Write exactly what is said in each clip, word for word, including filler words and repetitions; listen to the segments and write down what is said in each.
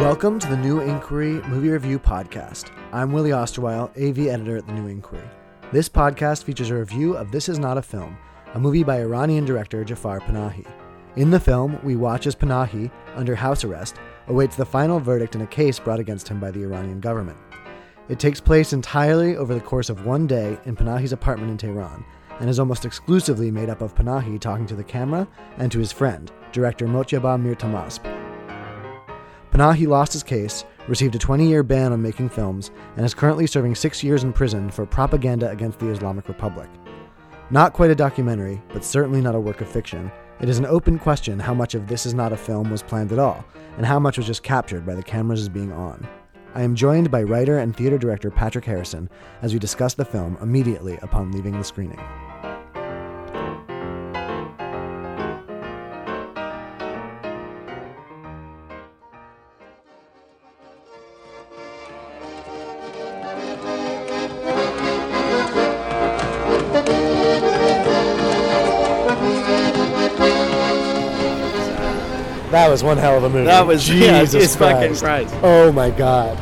Welcome to the New Inquiry Movie Review Podcast. I'm Willie Osterweil, A V editor at the New Inquiry. This podcast features a review of This Is Not a Film, a movie by Iranian director Jafar Panahi. In the film, we watch as Panahi, under house arrest, awaits the final verdict in a case brought against him by the Iranian government. It takes place entirely over the course of one day in Panahi's apartment in Tehran, and is almost exclusively made up of Panahi talking to the camera and to his friend, director Mojtaba Mirtamasp. Panahi lost his case, received a twenty-year ban on making films, and is currently serving six years in prison for propaganda against the Islamic Republic. Not quite a documentary, but certainly not a work of fiction, it is an open question how much of This Is Not a Film was planned at all, and how much was just captured by the cameras as being on. I am joined by writer and theater director Patrick Harrison as we discuss the film immediately upon leaving the screening. That was one hell of a movie. That was Jesus yeah, it's fucking Christ. Christ. Oh my God.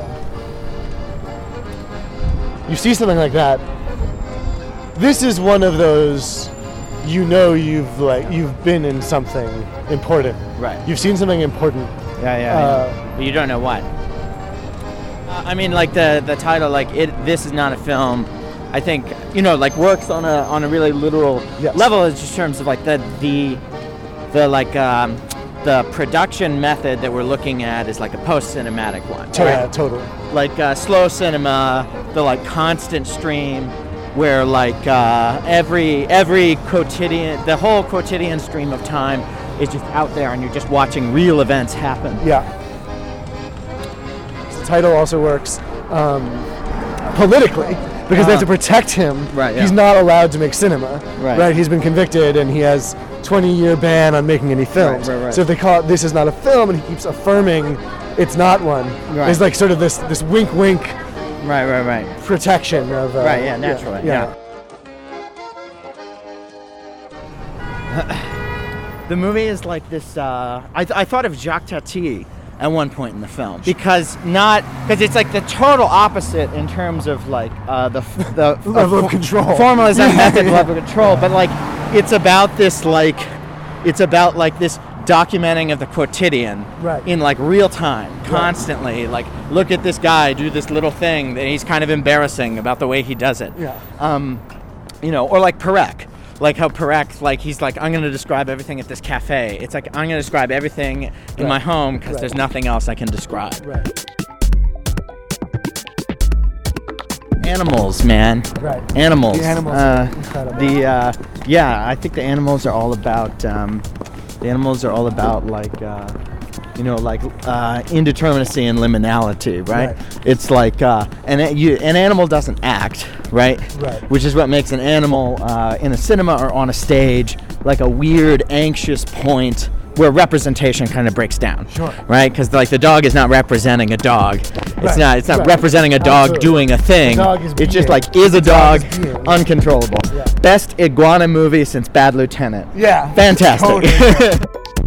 You see something like that. This is one of those, you know, you've like you've been in something important. Right. You've seen something important. Yeah, yeah. Uh, yeah. But you don't know what. Uh, I mean, like the the title, like it. This is not a film. I think you know, like works on a on a really literal yes. level, in just terms of like the the the like. Um, The production method that we're looking at is like a post-cinematic one. To- right? Yeah, totally. Like uh, slow cinema, the like constant stream, where like uh, every every quotidian, the whole quotidian stream of time is just out there, and you're just watching real events happen. Yeah. The title also works um, politically because they have to protect him. Right, yeah. He's not allowed to make cinema. Right. Right. He's been convicted, and he has twenty-year ban on making any films. Right, right, right. So if they call it This Is Not a Film, and he keeps affirming it's not one, Right. it's like sort of this this wink wink Right, right, right. protection of uh, Right, yeah, naturally, yeah. yeah. The movie is like this. Uh, I th- I thought of Jacques Tati at one point in the film because not because it's like the total opposite in terms of like uh, the f- the Level uh, of control. formalism Yeah, method yeah. level of control, but like it's about this like it's about like this documenting of the quotidian Right. in like real time, constantly. Like look at this guy do this little thing that he's kind of embarrassing about the way he does it. Yeah. Um, you know, or like Perec. Like how Perec, like he's like, I'm going to describe everything at this cafe. It's like, I'm going to describe everything in Right. my home because Right. there's nothing else I can describe. Right. Animals, man. Right. Animals. The animals Uh, are incredible. the, uh, yeah, I think the animals are all about, um, the animals are all about like, uh, you know, like uh, indeterminacy and liminality, right? Right. It's like uh, an you, an animal doesn't act, right? Right. Which is what makes an animal uh, in a cinema or on a stage like a weird, anxious point where representation kind of breaks down. Sure. Right? Because like the dog is not representing a dog. It's Right. not. It's not Right. representing a dog Absolutely. doing a thing. The dog is it's just being. like is a The dog dog, is being. uncontrollable. Yeah. Best iguana movie since Bad Lieutenant. Yeah. Fantastic. Totally.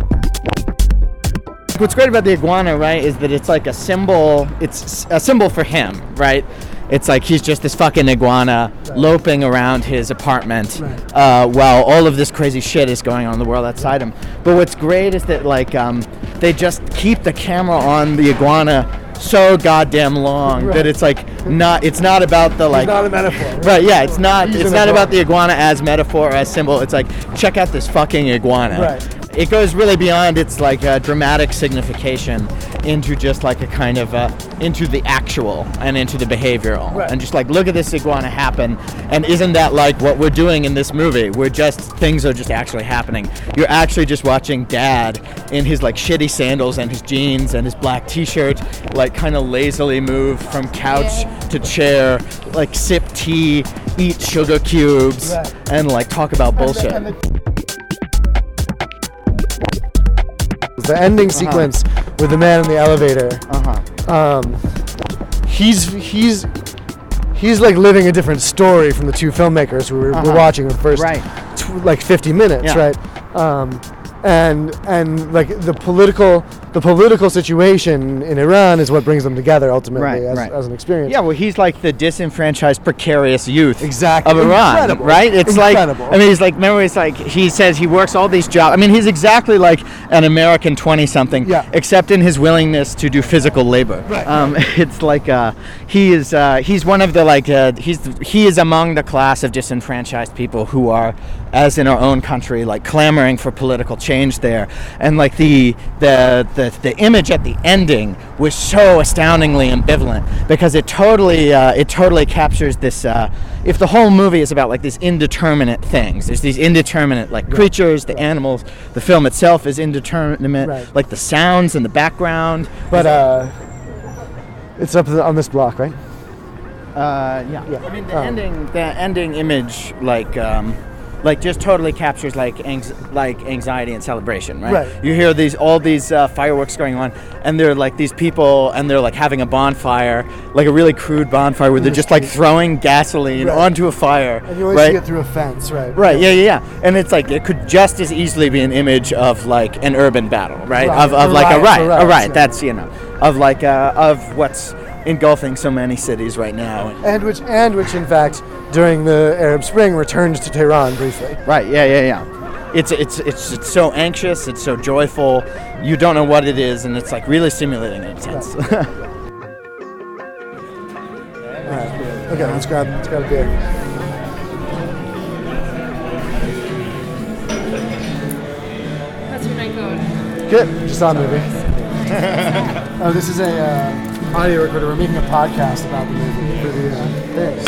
What's great about the iguana, right, is that it's like a symbol. It's a symbol for him, right? It's like he's just this fucking iguana Right. loping around his apartment Right. uh, while all of this crazy shit is going on in the world outside him. But what's great is that like um, they just keep the camera on the iguana so goddamn long Right. that it's like not. It's not about the like. It's not a metaphor. Right, yeah, it's not. He's It's an not iguana. about the iguana as metaphor or as symbol. It's like check out this fucking iguana. Right. It goes really beyond its like uh, dramatic signification into just like a kind of uh, into the actual and into the behavioral, Right. and just like look at this iguana happen. And isn't that like what we're doing in this movie? We're just things are just actually happening. You're actually just watching Dad in his like shitty sandals and his jeans and his black T-shirt, like kind of lazily move from couch to chair, like sip tea, eat sugar cubes, Right. and like talk about bullshit. And the, and the, the ending sequence with the man in the elevator. Uh-huh. Um, he's he's he's like living a different story from the two filmmakers who were, Uh-huh. were watching the first Right. tw- like fifty minutes, Yeah. right? Um, and and like the political the political situation in Iran is what brings them together ultimately Right, as, right. as an experience. Yeah, well, he's like the disenfranchised, precarious youth Exactly. of Iran, Incredible. right? It's Incredible. like, I mean, he's like, remember, it's like, he says he works all these jobs. I mean, he's exactly like an American twenty-something, Yeah. except in his willingness to do physical labor. Right. Um, it's like, uh, he is, uh, he's one of the, like, uh, he's, he is among the class of disenfranchised people who are, as in our own country, like clamoring for political change there. And like the, the, the, the image at the ending was so astoundingly ambivalent because it totally uh, it totally captures this uh, if the whole movie is about like these indeterminate things, there's these indeterminate like creatures, the animals, the film itself is indeterminate, Right. like the sounds in the background. But uh, it's up on this block, right? Uh, yeah. Yeah. I mean, the Um, ending, the ending image, like, um, like just totally captures like anx- like anxiety and celebration, right? Right. You hear these all these uh, fireworks going on, and they're like these people, and they're like having a bonfire, like a really crude bonfire, where they're just like throwing gasoline Right. onto a fire, And you always right? see it through a fence, right? Right, yeah, yeah, yeah. And it's like, it could just as easily be an image of like an urban battle, right? Right, Of, of a like a riot, riot, a a riot, riot, yeah. that's, you know, of like, uh, of what's engulfing so many cities right now. And which, and which, in fact, during the Arab Spring, returned to Tehran briefly. Right, yeah, yeah, yeah. It's, it's, it's, it's so anxious, it's so joyful, you don't know what it is, and it's like really stimulating and intense. All right. Okay, let's grab, let's grab a beer. What's your night code? Good. Just saw a movie. Oh, this is a uh, audio recorder. We're making a podcast about the movie for the uh, thing.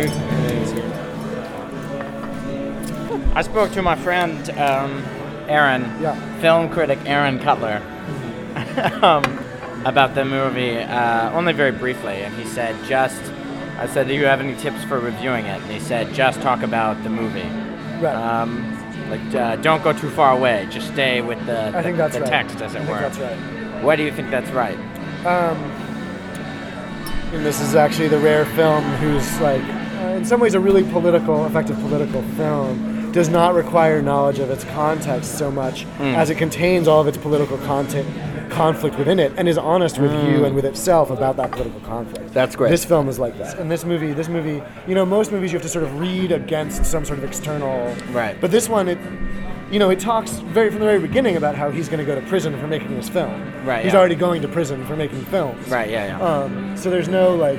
I spoke to my friend um, Aaron, Yeah. film critic Aaron Cutler, um, about the movie, uh, only very briefly, and he said just, I said, do you have any tips for reviewing it? And he said, just talk about the movie. Right. Um, like, uh, don't go too far away, just stay with the, I think the, that's the right. text, as I it think were. that's right. Why do you think that's right? Um, and this is actually the rare film whose, like, uh, in some ways, a really political, effective political film does not require knowledge of its context so much Mm. as it contains all of its political content, conflict within it, and is honest with you and with itself about that political conflict. That's great. This film is like that. And this movie, this movie, you know, most movies you have to sort of read against some sort of external. Right. But this one, it. You know, it talks very from the very beginning about how he's going to go to prison for making this film. Right, He's yeah. already going to prison for making films. Right, yeah, yeah. Um, so there's no like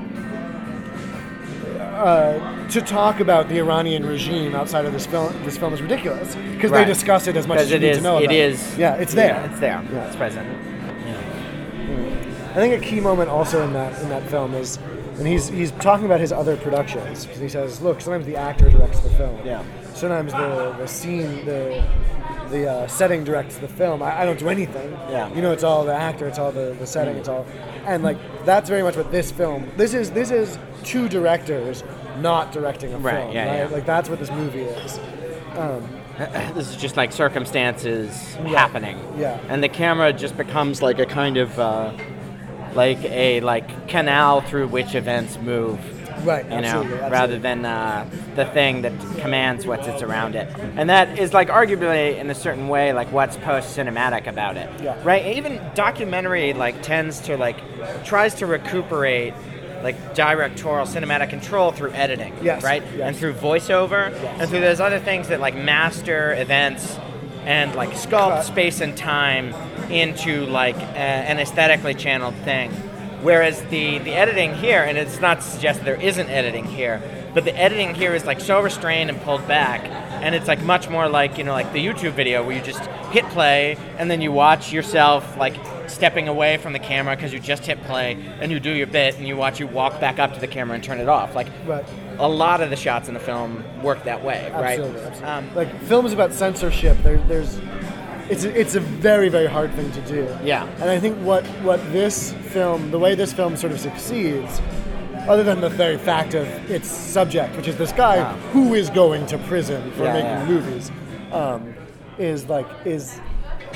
uh, to talk about the Iranian regime outside of this film. This film is ridiculous because they Right. discuss it as much as Because you it need is, to know it about is, Yeah, it's there. yeah, it's there, Yeah. it's present. I think a key moment also in that in that film is, and he's he's talking about his other productions. Because he says, look, sometimes the actor directs the film. Yeah. Sometimes the the scene the the uh, setting directs the film. I, I don't do anything. Yeah. You know, it's all the actor. It's all the, the setting. It's all, and like that's very much what this film. This is this is two directors not directing a Right, film. yeah, right. yeah. Like that's what this movie is. Um, This is just like circumstances happening. Yeah. And the camera just becomes like a kind of uh, like a like canal through which events move. right. You know, absolutely, absolutely. rather than uh, the thing that commands what sits around it. And that is like arguably in a certain way like what's post cinematic about it. Yeah. Right? Even documentary like tends to like tries to recuperate like directorial cinematic control through editing. Yes, Right? yes. And through voiceover and through those other things that like master events and like sculpt Cut. space and time into like a, an aesthetically channeled thing. Whereas the, the editing here, and it's not to suggest there isn't editing here, but the editing here is like so restrained and pulled back, and it's like much more like, you know, like the YouTube video where you just hit play and then you watch yourself like stepping away from the camera because you just hit play and you do your bit and you watch you walk back up to the camera and turn it off. Like Right. a lot of the shots in the film work that way, right? Absolutely, absolutely. Um, like films about censorship, there, there's, it's a, it's a very very hard thing to do. Yeah. And I think what what this film, the way this film sort of succeeds, other than the very fact of its subject, which is this guy Wow. who is going to prison for Yeah, making yeah. movies, um, is like is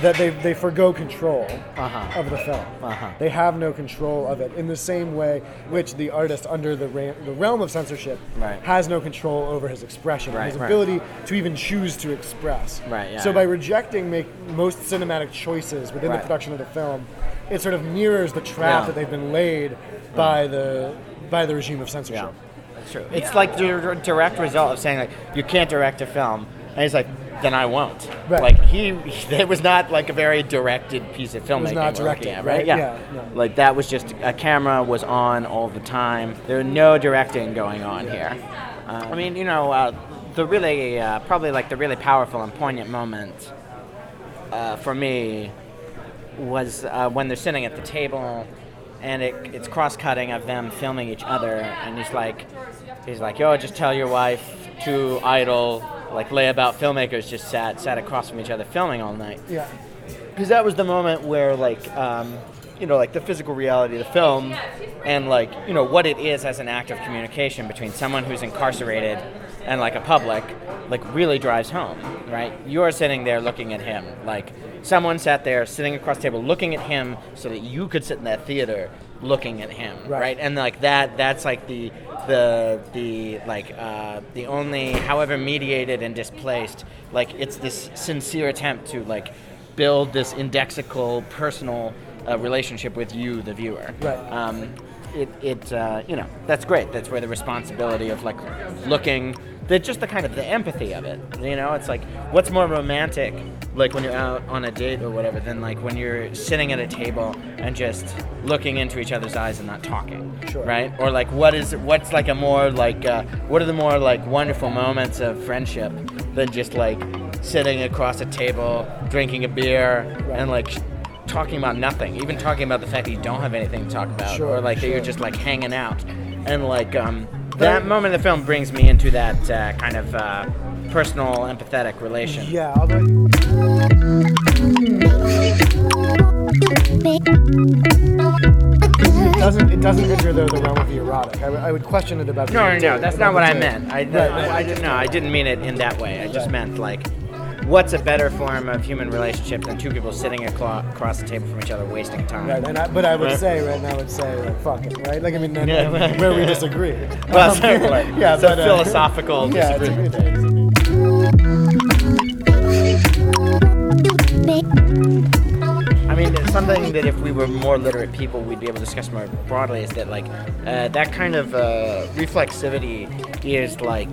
that they they forgo control Uh-huh. of the film. Uh-huh. They have no control of it in the same way which the artist under the, ra- the realm of censorship Right. has no control over his expression, Right, his right. ability to even choose to express. Right, yeah, so yeah. by rejecting make most cinematic choices within Right. the production of the film, it sort of mirrors the trap Yeah. that they've been laid by the by the regime of censorship. Yeah, that's true. It's like the direct result of saying like you can't direct a film, and he's like, then I won't. Right. Like he, it was not like a very directed piece of filmmaking. was not we're looking directed, at, right? right? Yeah. Yeah, no. Like that was just a camera was on all the time. There was no directing going on here. Uh, I mean, you know, uh, the really uh, probably like the really powerful and poignant moment uh, for me was uh, when they're sitting at the table, and it, it's cross-cutting of them filming each other, and he's like, he's like, yo, just tell your wife, two idle, like layabout filmmakers just sat sat across from each other filming all night. Yeah. Because that was the moment where, like, um, you know, like the physical reality of the film, and like, you know, what it is as an act of communication between someone who's incarcerated and like a public, like really drives home, right? You're sitting there looking at him, like someone sat there sitting across the table looking at him so that you could sit in that theater looking at him, Right. right? And like that, that's like the the the like uh, the only, however mediated and displaced, like it's this sincere attempt to like build this indexical personal uh, relationship with you, the viewer. Right. Um, it it uh, you know, that's great. That's where the responsibility of like looking, the just the kind of the empathy of it. You know, it's like what's more romantic, like when you're out on a date or whatever, than like when you're sitting at a table and just looking into each other's eyes and not talking. Sure. Right? Or like what is what's like a more like uh, what are the more like wonderful moments of friendship than just like sitting across a table, drinking a beer, Right. and like talking about nothing, even talking about the fact that you don't have anything to talk about, Sure, or like that sure. you're just like hanging out, and like um, that moment in the film brings me into that uh, kind of uh, personal, empathetic relation. Yeah, although it doesn't, it doesn't enter though the realm of the erotic. I, w- I would question it about. No, no, the no, that's not what I meant. meant. I, Right, I, I didn't. No, I didn't mean it in that way. I just Right. meant like, what's a better form of human relationship than two people sitting aclo- across the table from each other, wasting time? Right, and I, but I would Right. say, right, and I would say, like, fuck it, right? Like, I mean, then, Yeah, right. where we disagree. Well, Um, certainly. yeah, It's a but, uh, philosophical yeah, it's a- disagreement. it is. I mean, something that if we were more literate people, we'd be able to discuss more broadly is that, like, uh, that kind of uh, reflexivity is, like,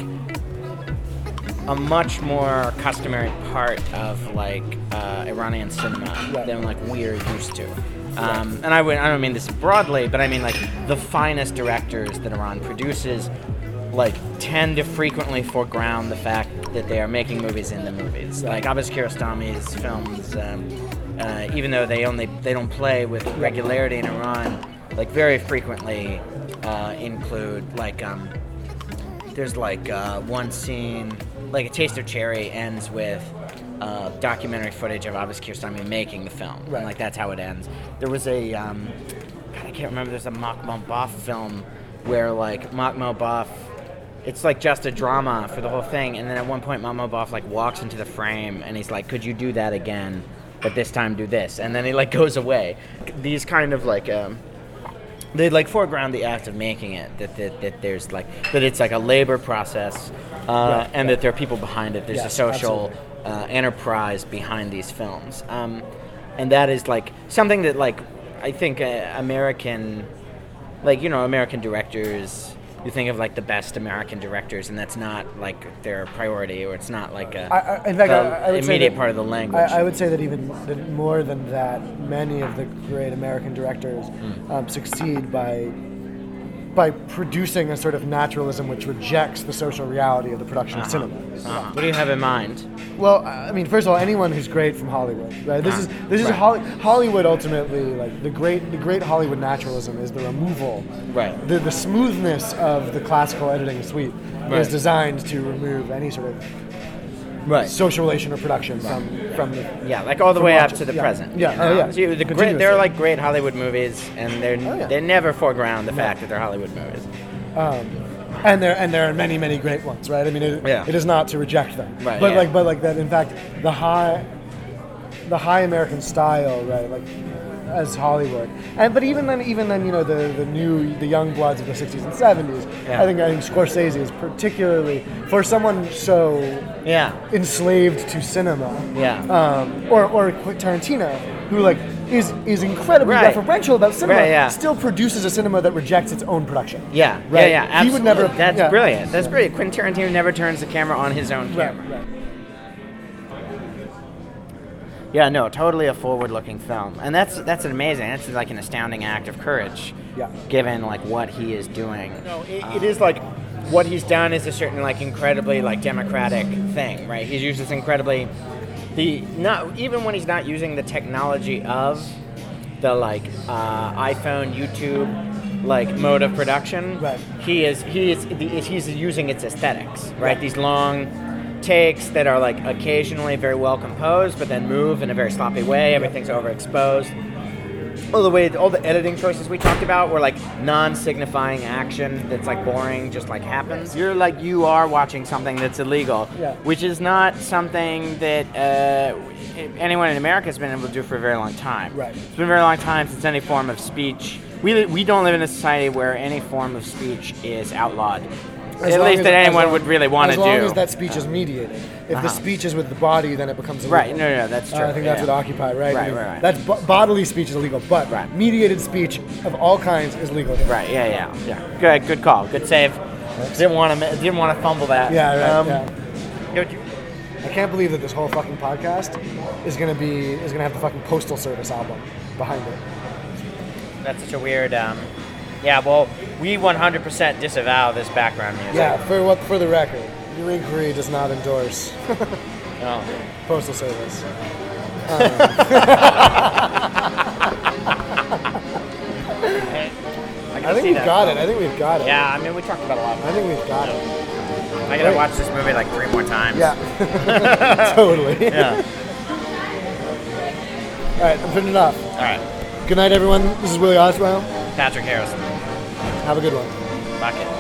a much more customary part of, like, uh, Iranian cinema Right. than, like, we're used to. Um, and I, would, I don't mean this broadly, but I mean, like, the finest directors that Iran produces, like, tend to frequently foreground the fact that they are making movies in the movies. Like Abbas Kiarostami's films, um, uh, even though they only they don't play with regularity in Iran, like very frequently uh, include like um, there's like uh, one scene, like A Taste of Cherry ends with uh, documentary footage of Abbas Kiarostami making the film, Right. and like that's how it ends. There was a um, God, I can't remember. There's a Mahmoud Baf film where like Mahmoud Baf, it's like just a drama for the whole thing, and then at one point Mahmoud Baf like walks into the frame and he's like, could you do that again, but this time do this, and then he like goes away. These kind of like um, they like foreground the act of making it, that that, that there's like that it's like a labor process, uh, Right, and right. that there are people behind it. There's Yes, a social absolutely. uh, enterprise behind these films, um, and that is like something that like I think uh, American, like you know American directors. You think of like the best American directors, and that's not like their priority, or it's not like a I, I, in fact, the I, I would say immediate that- part of the language. I, I would say that even that more than that, many of the great American directors Hmm. um, succeed by by producing a sort of naturalism which rejects the social reality of the production of cinema. Uh-huh. What do you have in mind? Well, I mean, first of all, anyone who's great from Hollywood, right? This is this is Right. Holly, Hollywood ultimately, like the great the great Hollywood naturalism is the removal, Right. The the smoothness of the classical editing suite Right. is designed to remove any sort of Right. social relation or production from from the Yeah, like all the from way up watching. to the Yeah. present. Yeah, you oh, know? yeah. See, the great, Continuously. they're like great Hollywood movies, and they're Oh, yeah. they never foreground the fact that they're Hollywood movies. and there and there are many many great ones, right? I mean, it, Yeah. it is not to reject them, Right, but yeah. like but like that. In fact, the high the high American style, right? Like as Hollywood, and but even then, even then, you know, the the new the young bloods of the sixties and seventies. Yeah. I think I think Scorsese is particularly for someone so Yeah. enslaved to cinema. Yeah. Um, or or Tarantino, who like is is incredibly Right. deferential about cinema, Right, yeah. still produces a cinema that rejects its own production. Yeah, Right. yeah, yeah. He would Absolutely. never- That's yeah. brilliant. That's brilliant. Quentin Tarantino never turns the camera on his own Right, camera. right. Yeah, no, totally a forward-looking film, and that's that's amazing. That's like an astounding act of courage, Yeah. given like what he is doing. No, it, it is like what he's done is a certain like incredibly like democratic thing, right? He's used this incredibly the not even when he's not using the technology of the like uh, iPhone, YouTube, like mode of production. Right. He is he is he's using its aesthetics, right? These long takes that are like occasionally very well composed, but then move in a very sloppy way. Everything's overexposed. All the way, all the editing choices we talked about were like non-signifying action that's like boring, just like happens. You're like you are watching something that's illegal, Yeah. which is not something that uh, anyone in America has been able to do for a very long time. Right. It's been a very long time since any form of speech. We we don't live in a society where any form of speech is outlawed. As At long least as- that as anyone long- would really want to do. As long as that speech is mediated. If Uh-huh. the speech is with the body, then it becomes illegal. Right, no, no, no, that's true. Uh, I think that's yeah. what Occupy, right? Right, I mean, right, right. That's bo- bodily speech is illegal, but Right. mediated speech of all kinds is legal. here. Right, yeah, yeah, yeah. Good, good call. Good save. Didn't want to didn't want to fumble that. Yeah, right. Um, yeah. yo, do you- I can't believe that this whole fucking podcast is gonna be is gonna have the fucking Postal Service album behind it. That's such a weird. Um, yeah, well, we one hundred percent disavow this background music. Yeah, for what for the record, New Inquiry does not endorse No. Postal Service. I, I think we've got it. I think we've got it. Yeah, I mean, we talked about a lot. I think we've got it. I gotta Right. watch this movie like three more times. Yeah. Totally. Yeah. All right, I'm turning it off. All right. Good night, everyone. This is Willie Oswald. Patrick Harrison. Have a good one. Fuck it.